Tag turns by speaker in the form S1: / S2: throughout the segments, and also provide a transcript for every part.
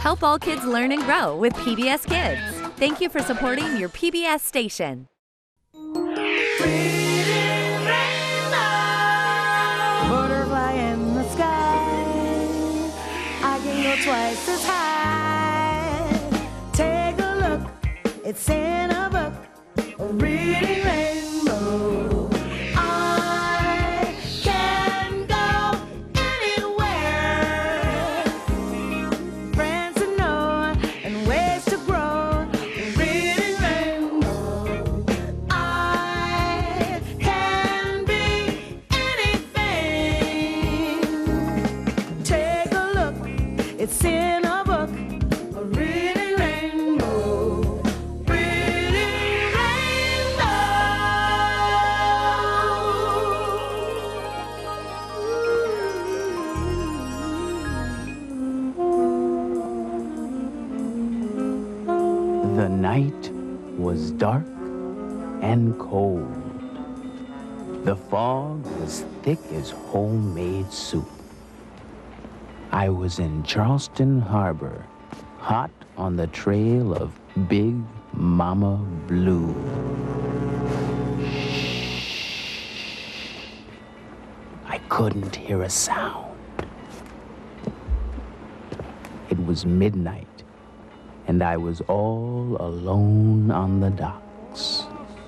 S1: Help all kids learn and grow with PBS Kids. Thank you for supporting your PBS station.
S2: Butterfly in the sky, I can go twice as high. Take a look, it's in a book, a reading rainbow. I can go anywhere. Friends to know and ways to grow, a reading rainbow. I can be anything. Take a look, it's in a book, a reading rainbow. Reading rainbow.
S3: The night was dark and cold. The fog was thick as homemade soup. I was in Charleston Harbor, hot on the trail of Big Mama Blue. I couldn't hear a sound. It was midnight, and I was all alone on the docks.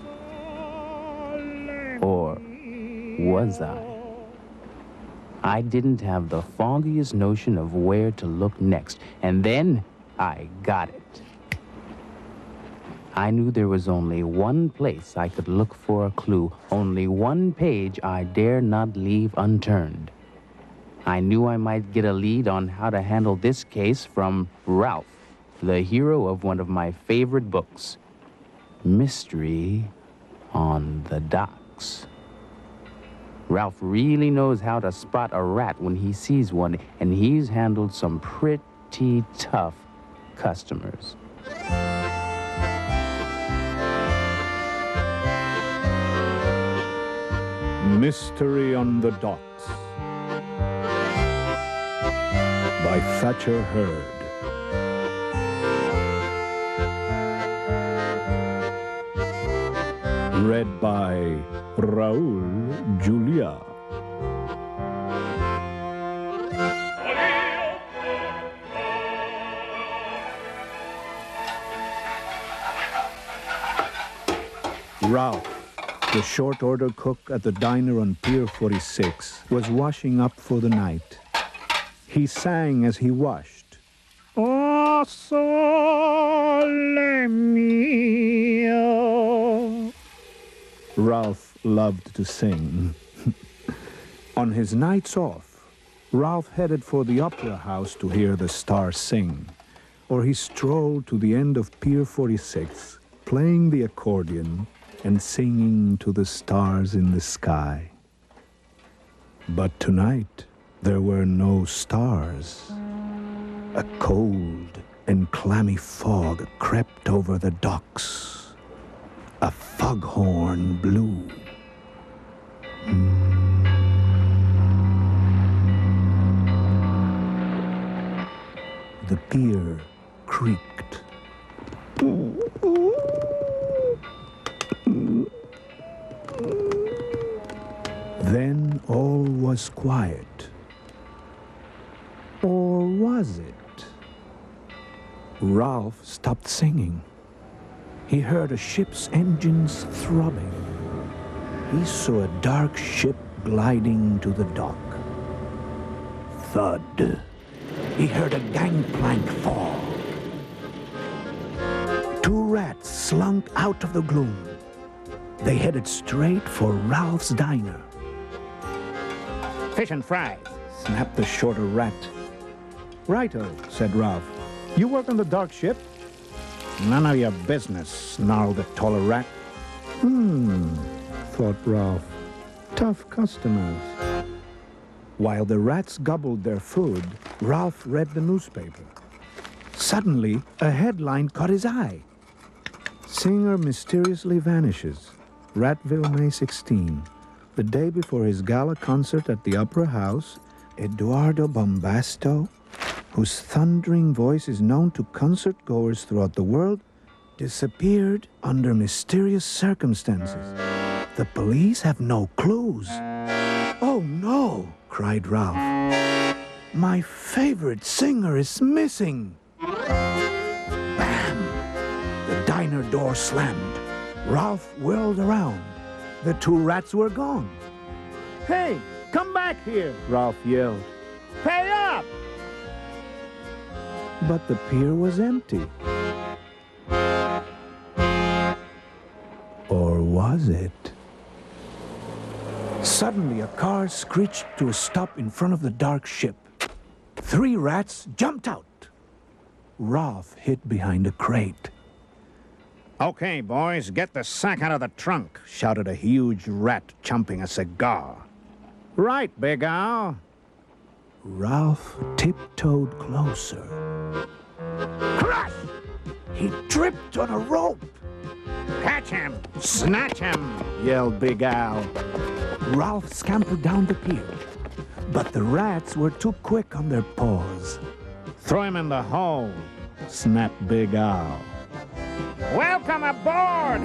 S3: Or was I? I didn't have the foggiest notion of where to look next, and then I got it. I knew there was only one place I could look for a clue, only one page I dare not leave unturned. I knew I might get a lead on how to handle this case from Ralph, the hero of one of my favorite books, Mystery on the Docks. Ralph really knows how to spot a rat when he sees one, and he's handled some pretty tough customers.
S4: Mystery on the Docks by Thatcher Hurd. Read by Raul Julia. Ralph, the short order cook at the diner on Pier 46, was washing up for the night. He sang as he washed. O sole mio. Ralph loved to sing. On his nights off, Ralph headed for the opera house to hear the stars sing, or he strolled to the end of Pier 46, playing the accordion and singing to the stars in the sky. But tonight, there were no stars. A cold and clammy fog crept over the docks. A foghorn blew. The pier creaked. Then all was quiet. Or was it? Ralph stopped singing. He heard a ship's engines throbbing. He saw a dark ship gliding to the dock. Thud. He heard a gangplank fall. Two rats slunk out of the gloom. They headed straight for Ralph's diner. Fish and fries, snapped the shorter rat. Righto, said Ralph. You work on the dark ship? None of your business, snarled the taller rat. Thought Ralph. Tough customers. While the rats gobbled their food, Ralph read the newspaper. Suddenly, a headline caught his eye. Singer mysteriously vanishes. Ratville, May 16. The day before his gala concert at the Opera House, Eduardo Bombasto. whose thundering voice is known to concert-goers throughout the world, disappeared under mysterious circumstances. The police have no clues. "Oh, no!" cried Ralph. "My favorite singer is missing!" Bam! The diner door slammed. Ralph whirled around. The two rats were gone. "Hey, come back here!" Ralph yelled. "Pay up!" But the pier was empty. Or was it? Suddenly, a car screeched to a stop in front of the dark ship. 3 rats jumped out. Ralph hid behind a crate. "Okay, boys, get the sack out of the trunk," shouted a huge rat chomping a cigar. "Right, Big Al." Ralph tiptoed closer. Crash! He tripped on a rope. "Catch him! Snatch him!" yelled Big Al. Ralph scampered down the pier, but the rats were too quick on their paws. "Throw him in the hole," snapped Big Al. "Welcome aboard!"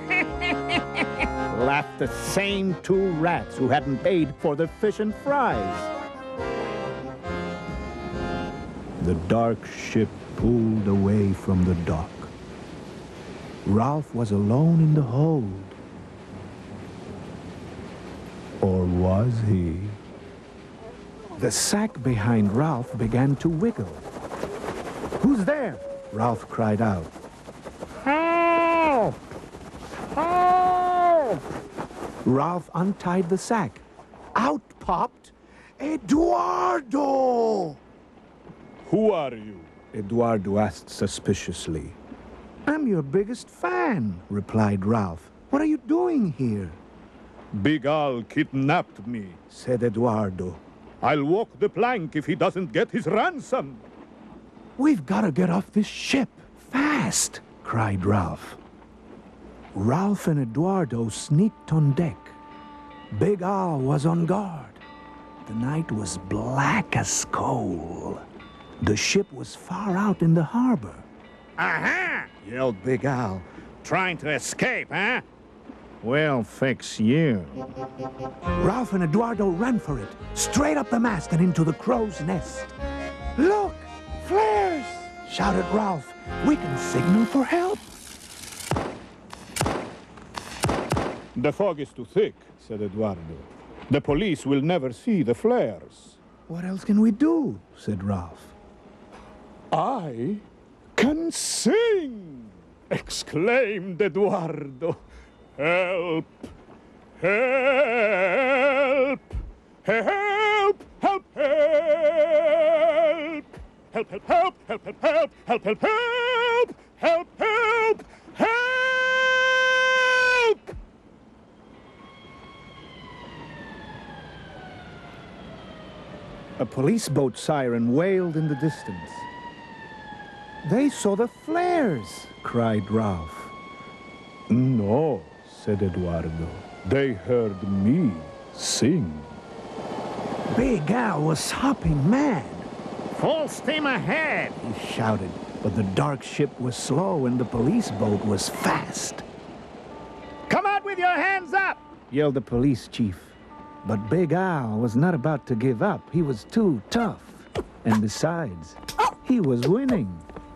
S4: laughed the same 2 rats who hadn't paid for the fish and fries. The dark ship pulled away from the dock. Ralph was alone in the hold. Or was he? The sack behind Ralph began to wiggle. "Who's there?" Ralph cried out. "Help! Help!" Ralph untied the sack. Out popped Eduardo!
S5: Who are you?
S4: Eduardo asked suspiciously. "I'm your biggest fan," replied Ralph. "What are you doing here?"
S5: Big Al kidnapped me,
S4: said Eduardo.
S5: "I'll walk the plank if he doesn't get his ransom."
S4: "We've got to get off this ship, fast!" cried Ralph. Ralph and Eduardo sneaked on deck. Big Al was on guard. The night was black as coal. The ship was far out in the harbor.
S5: "Aha!" yelled Big Al. "Trying to escape, huh?
S4: "We'll fix you." Ralph and Eduardo ran for it, straight up the mast and into the crow's nest. "Look! Flares!" shouted Ralph. "We can signal for help."
S5: The fog is too thick," said Eduardo. "The police will never see the flares."
S4: "What else can we do?" said Ralph.
S5: "I can sing!" exclaimed Eduardo. "Help! Help! Help! Help! Help! Help! Help! Help! Help! Help! Help! Help! Help! Help! Help! Help!
S4: A police boat siren wailed in the distance. "They saw the flares!" cried Ralph.
S5: "No," said Eduardo. "They heard me sing."
S4: Big Al was hopping mad. "Full steam ahead!" he shouted. But the dark ship was slow and the police boat was fast. "Come out with your hands up!" yelled the police chief. But Big Al was not about to give up. He was too tough. And besides, he was winning.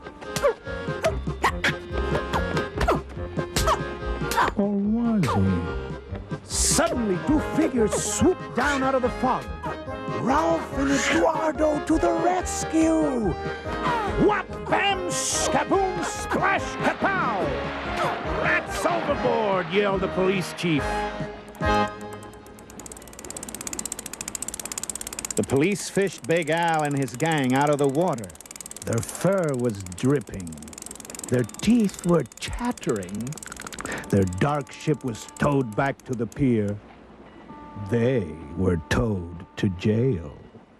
S4: Or was he? Suddenly, 2 figures swooped down out of the fog. Ralph and Eduardo to the rescue! Whap, bam, skaboom, splash, kapow! "Rats overboard!" yelled the police chief. The police fished Big Al and his gang out of the water. Their fur was dripping. Their teeth were chattering. Their dark ship was towed back to the pier. They were towed to jail.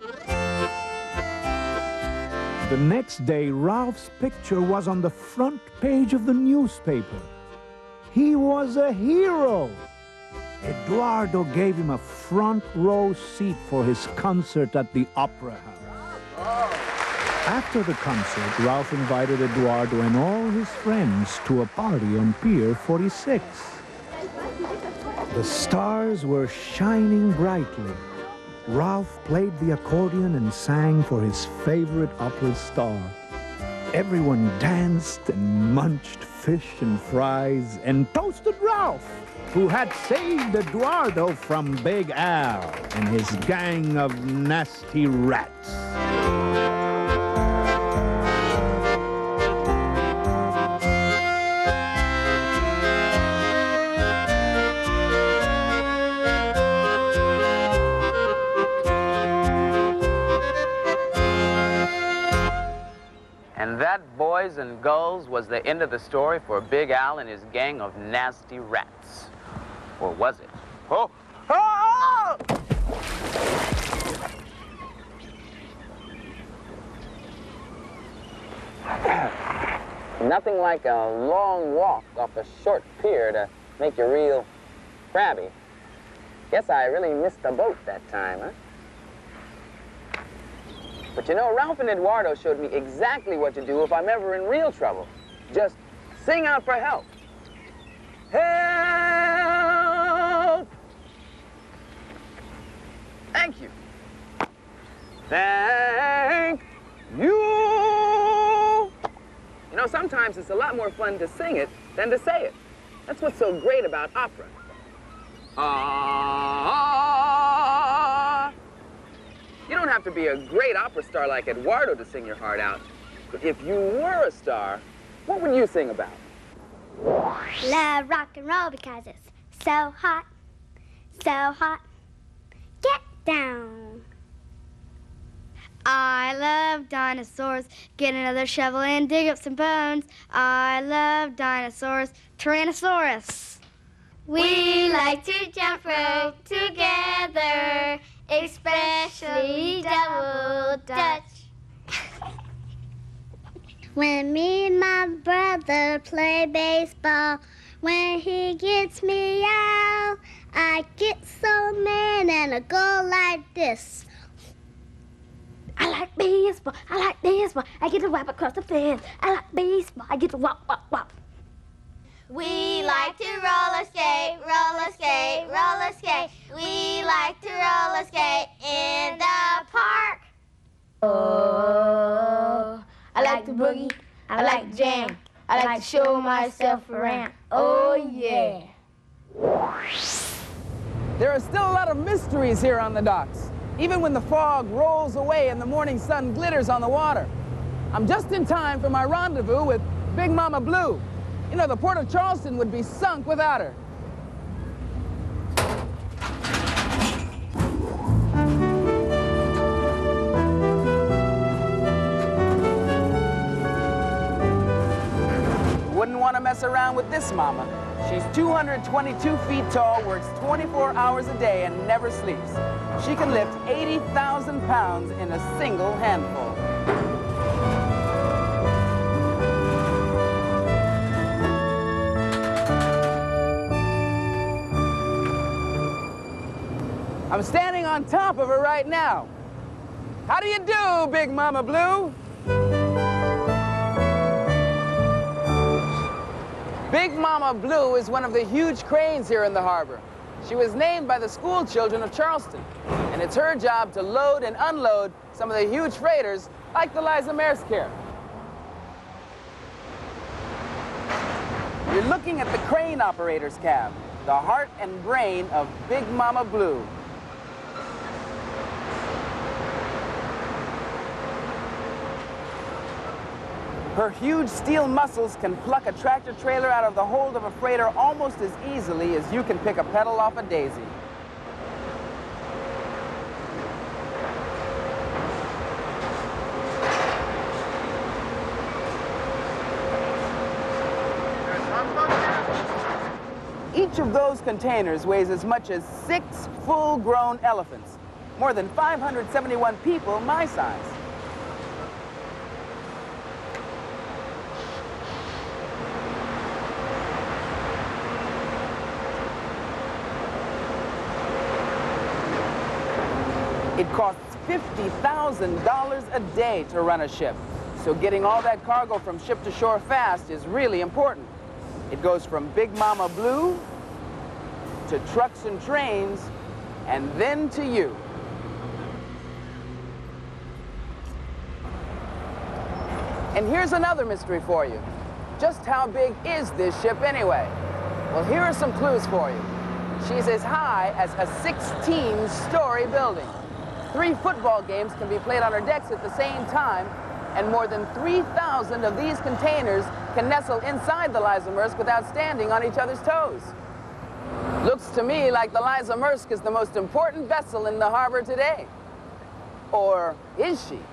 S4: The next day, Ralph's picture was on the front page of the newspaper. He was a hero. Eduardo gave him a front row seat for his concert at the Opera House. After the concert, Ralph invited Eduardo and all his friends to a party on Pier 46. The stars were shining brightly. Ralph played the accordion and sang for his favorite opera star. Everyone danced and munched fish and fries and toasted Ralph, who had saved Eduardo from Big Al and his gang of nasty rats.
S3: And that, boys and girls, was the end of the story for Big Al and his gang of nasty rats. Or was it? Oh! Oh! Nothing like a long walk off a short pier to make you real crabby. Guess I really missed the boat that time, huh? But you know, Ralph and Eduardo showed me exactly what to do if I'm ever in real trouble. Just sing out for help. Help! Thank you. Thank you. You know, sometimes it's a lot more fun to sing it than to say it. That's what's so great about opera. You don't have to be a great opera star like Eduardo to sing your heart out. But if you were a star, what would you sing about?
S6: Love rock and roll because it's so hot, so hot. Get down. I love dinosaurs. Get another shovel and dig up some bones. I love dinosaurs. Tyrannosaurus. We like to jump rope together, especially double dutch. When me and my brother play baseball, when he gets me out, I get so mad and I go like this. I like baseball, I like baseball, I get to whap across the fence. I like baseball, I get to whop, whop, whop. We like to roller skate, roller skate, roller skate. We like to roller skate in the park. Oh, I like to boogie, I like to jam, I like to show myself around. Oh, yeah.
S7: There are still a lot of mysteries here on the docks, even when the fog rolls away and the morning sun glitters on the water. I'm just in time for my rendezvous with Big Mama Blue. You know, the port of Charleston would be sunk without her. Wouldn't want to mess around with this mama. She's 222 feet tall, works 24 hours a day, and never sleeps. She can lift 80,000 pounds in a single handful. I'm standing on top of her right now. How do you do, Big Mama Blue? Big Mama Blue is one of the huge cranes here in the harbor. She was named by the school children of Charleston, and it's her job to load and unload some of the huge freighters like the Liza Maersk here. You're looking at the crane operator's cab, the heart and brain of Big Mama Blue. Her huge steel muscles can pluck a tractor trailer out of the hold of a freighter almost as easily as you can pick a petal off a daisy. Each of those containers weighs as much as 6 full-grown elephants, more than 571 people my size. It costs $50,000 a day to run a ship. So getting all that cargo from ship to shore fast is really important. It goes from Big Mama Blue to trucks and trains, and then to you. And here's another mystery for you. Just how big is this ship anyway? Well, here are some clues for you. She's as high as a 16-story building. 3 football games can be played on her decks at the same time, and more than 3,000 of these containers can nestle inside the Liza Maersk without standing on each other's toes. Looks to me like the Liza Maersk is the most important vessel in the harbor today. Or is she?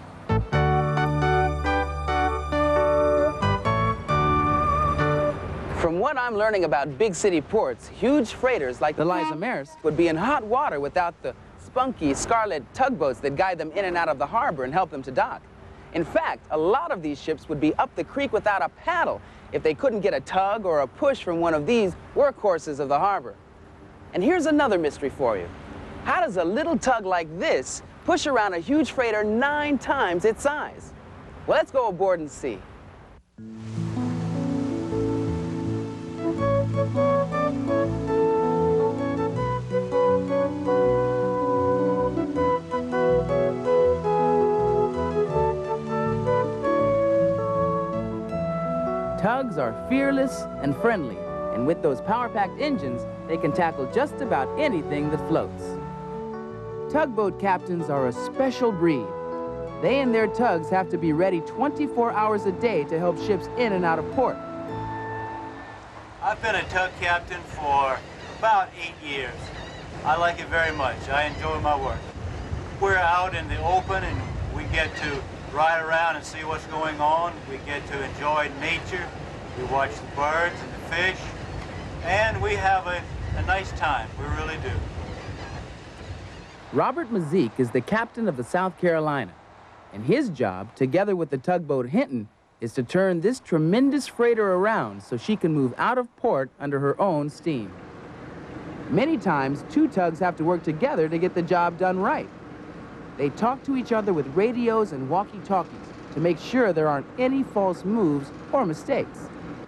S7: From what I'm learning about big city ports, huge freighters like the Liza Maersk would be in hot water without the spunky scarlet tugboats that guide them in and out of the harbor and help them to dock. In fact, a lot of these ships would be up the creek without a paddle if they couldn't get a tug or a push from one of these workhorses of the harbor. And here's another mystery for you. How does a little tug like this push around a huge freighter 9 times its size? Well, let's go aboard and see. Tugs are fearless and friendly, and with those power-packed engines, they can tackle just about anything that floats. Tugboat captains are a special breed. They and their tugs have to be ready 24 hours a day to help ships in and out of port.
S8: I've been a tug captain for about 8 years. I like it very much. I enjoy my work. We're out in the open and we get to ride around and see what's going on. We get to enjoy nature. We watch the birds and the fish. And we have a nice time. We really do.
S7: Robert Mazik is the captain of the South Carolina. And his job, together with the tugboat Hinton, is to turn this tremendous freighter around so she can move out of port under her own steam. Many times, 2 tugs have to work together to get the job done right. They talk to each other with radios and walkie-talkies to make sure there aren't any false moves or mistakes.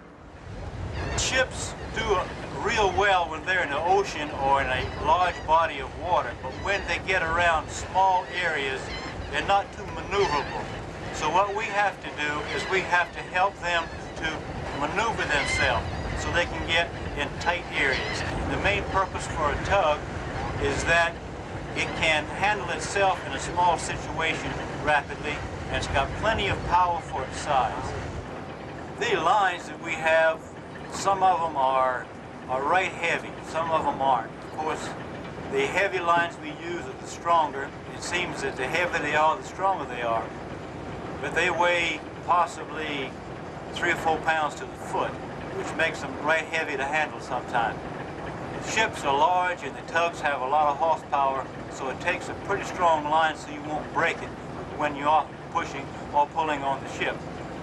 S8: Ships do real well when they're in the ocean or in a large body of water, but when they get around small areas, they're not too maneuverable. So what we have to do is we have to help them to maneuver themselves so they can get in tight areas. The main purpose for a tug is that it can handle itself in a small situation rapidly, and it's got plenty of power for its size. The lines that we have, some of them are right heavy, some of them aren't. Of course, the heavy lines we use are the stronger. It seems that the heavier they are, the stronger they are. But they weigh possibly 3 or 4 pounds to the foot, which makes them right heavy to handle sometimes. The ships are large and the tugs have a lot of horsepower, so it takes a pretty strong line so you won't break it when you are pushing or pulling on the ship.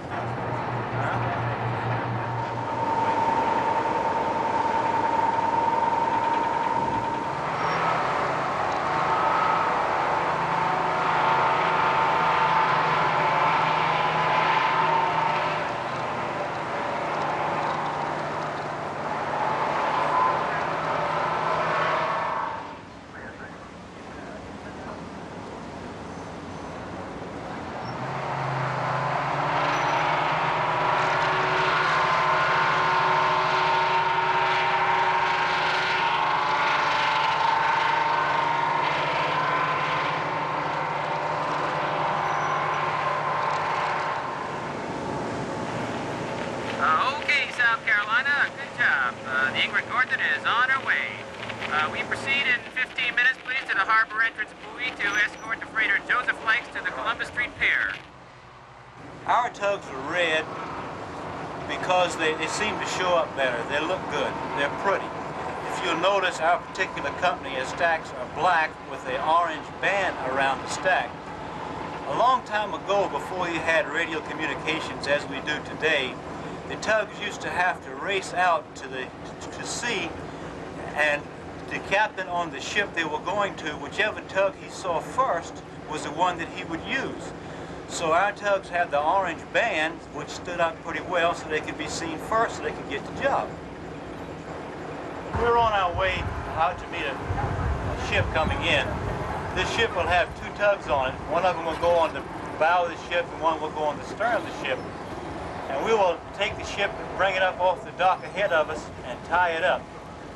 S9: Okay, South Carolina, good job. The Ingrid Gordon is on her way. We proceed in 15 minutes, please, to the harbor entrance buoy to escort the freighter Joseph Lakes to the Columbus Street Pier.
S8: Our tugs are red because they seem to show up better. They look good. They're pretty. If you'll notice, our particular company's stacks are black with an orange band around the stack. A long time ago, before you had radio communications as we do today, the tugs used to have to race out to sea, and the captain on the ship they were going to, whichever tug he saw first, was the one that he would use. So our tugs had the orange band, which stood out pretty well so they could be seen first so they could get the job. We're on our way out to meet a ship coming in. This ship will have two tugs on it. One of them will go on the bow of the ship and one will go on the stern of the ship. And we will take the ship and bring it up off the dock ahead of us and tie it up.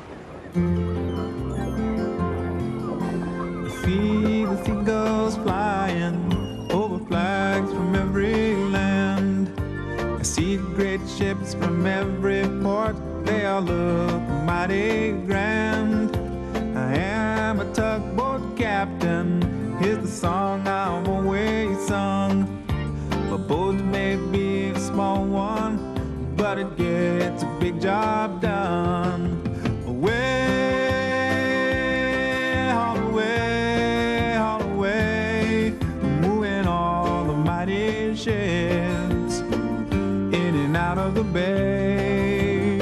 S10: See the seagulls flying over flags from every land. I see great ships from every port, they all look mighty grand. I am a tugboat captain, here's the song I've always sung. A boat may be a small one, but it gets a big job done. Away, haul away, moving all the mighty ships in and out of the bay.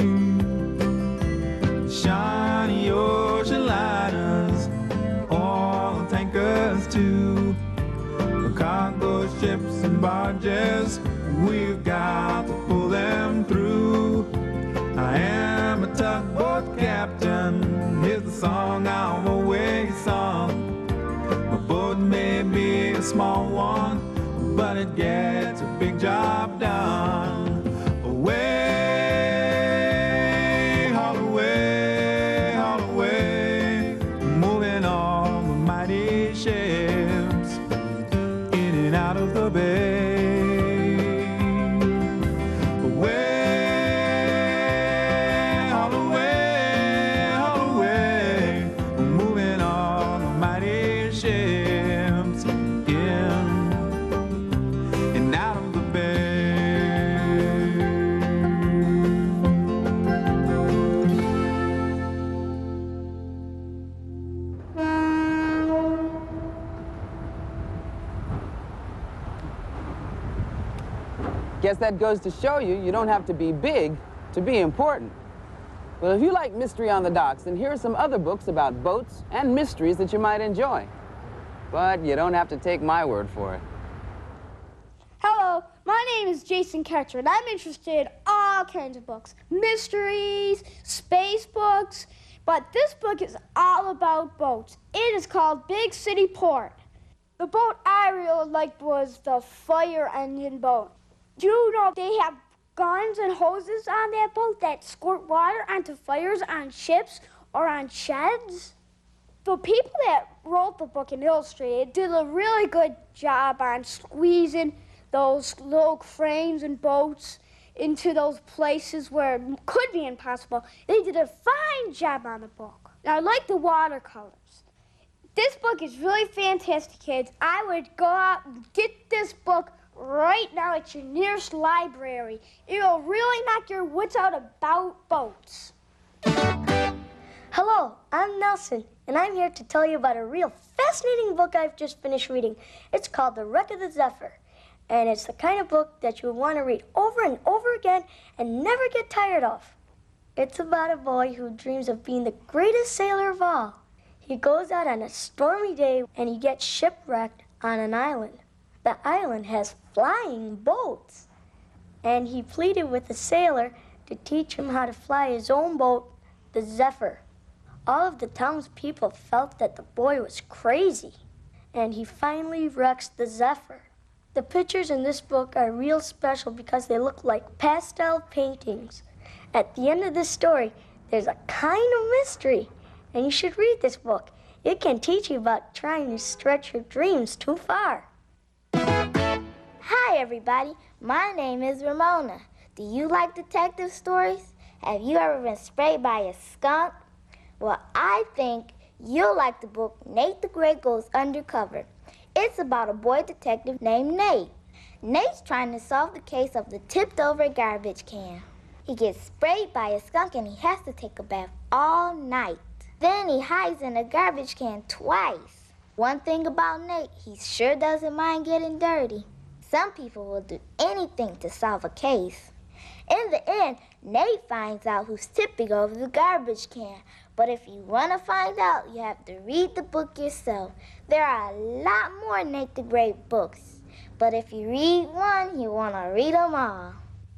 S10: Shiny ocean liners, all the tankers too, the cargo ships and barges, we've got to pull them through. I am a tugboat captain, here's the song I've always sung. A boat may be a small one, but it gets a big job done. Away, haul away, moving all the mighty ships in and out of the bay. Away, haul away, moving all the mighty ships in and out of the bay.
S7: Guess that goes to show you, you don't have to be big to be important. Well, if you like Mystery on the Docks, then here are some other books about boats and mysteries that you might enjoy. But you don't have to take my word for it.
S6: Hello, my name is Jason Ketcher, and I'm interested in all kinds of books. Mysteries, space books, but this book is all about boats. It is called Big City Port. The boat I really liked was the fire engine boat. Do you know they have guns and hoses on that boat that squirt water onto fires on ships or on sheds? The people that wrote the book and illustrated it did a really good job on squeezing those little cranes and boats into those places where it could be impossible. They did a fine job on the book. Now, I like the watercolors. This book is really fantastic, kids. I would go out and get this book right now at your nearest library. It'll really knock your wits out about boats.
S11: Hello, I'm Nelson, and I'm here to tell you about a real fascinating book I've just finished reading. It's called The Wreck of the Zephyr, and it's the kind of book that you'll want to read over and over again and never get tired of. It's about a boy who dreams of being the greatest sailor of all. He goes out on a stormy day and he gets shipwrecked on an island. The island has flying boats, and he pleaded with the sailor to teach him how to fly his own boat, the Zephyr. All of the townspeople felt that the boy was crazy, and he finally wrecks the Zephyr. The pictures in this book are real special because they look like pastel paintings. At the end of this story, there's a kind of mystery, and you should read this book. It can teach you about trying to stretch your dreams too far.
S6: Hi, everybody. My name is Ramona. Do you like detective stories? Have you ever been sprayed by a skunk? Well, I think you'll like the book Nate the Great Goes Undercover. It's about a boy detective named Nate. Nate's trying to solve the case of the tipped-over garbage can. He gets sprayed by a skunk and he has to take a bath all night. Then he hides in a garbage can twice. One thing about Nate, he sure doesn't mind getting dirty. Some people will do anything to solve a case. In the end, Nate finds out who's tipping over the garbage can. But if you want to find out, you have to read the book yourself. There are a lot more Nate the Great books. But if you read one, you want to read them all.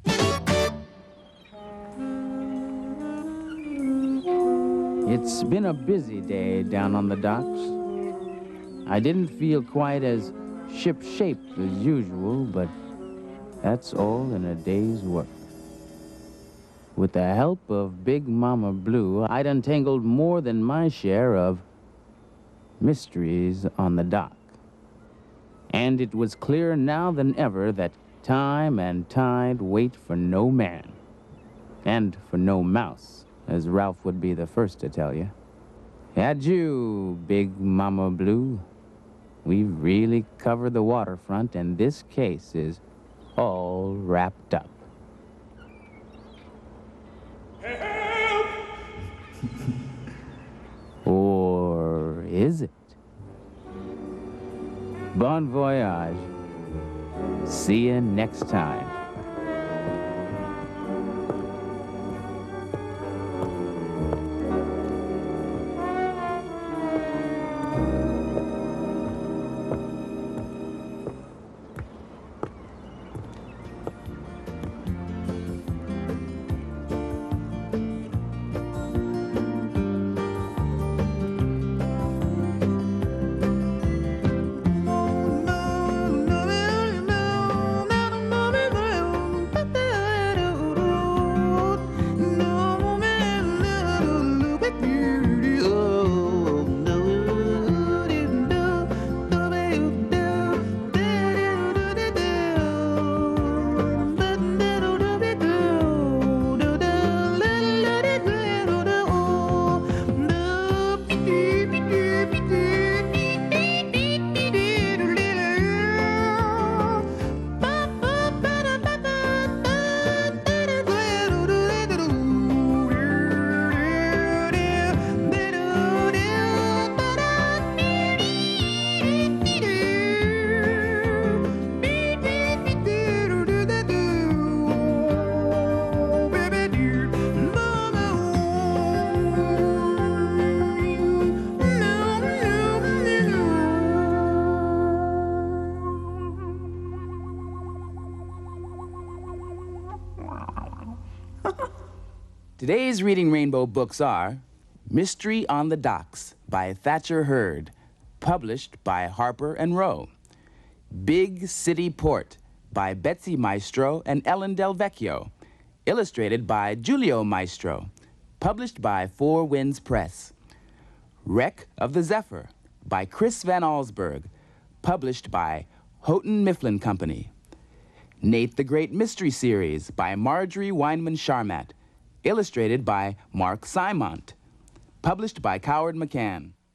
S3: It's been a busy day down on the docks. I didn't feel quite as ship-shape as usual, but that's all in a day's work. With the help of Big Mama Blue, I'd untangled more than my share of mysteries on the dock. And it was clearer now than ever that time and tide wait for no man. And for no mouse, as Ralph would be the first to tell you. Adieu, Big Mama Blue. We've really covered the waterfront, and this case is all wrapped up. Or is it? Bon voyage. See you next time.
S12: Today's Reading Rainbow books are Mystery on the Docks by Thatcher Hurd, published by Harper and Row. Big City Port by Betsy Maestro and Ellen Del Vecchio, illustrated by Giulio Maestro, published by Four Winds Press. Wreck of the Zephyr by Chris Van Allsburg, published by Houghton Mifflin Company. Nate the Great Mystery Series by Marjorie Weinman Charmat, illustrated by Mark Simont, published by Coward McCann.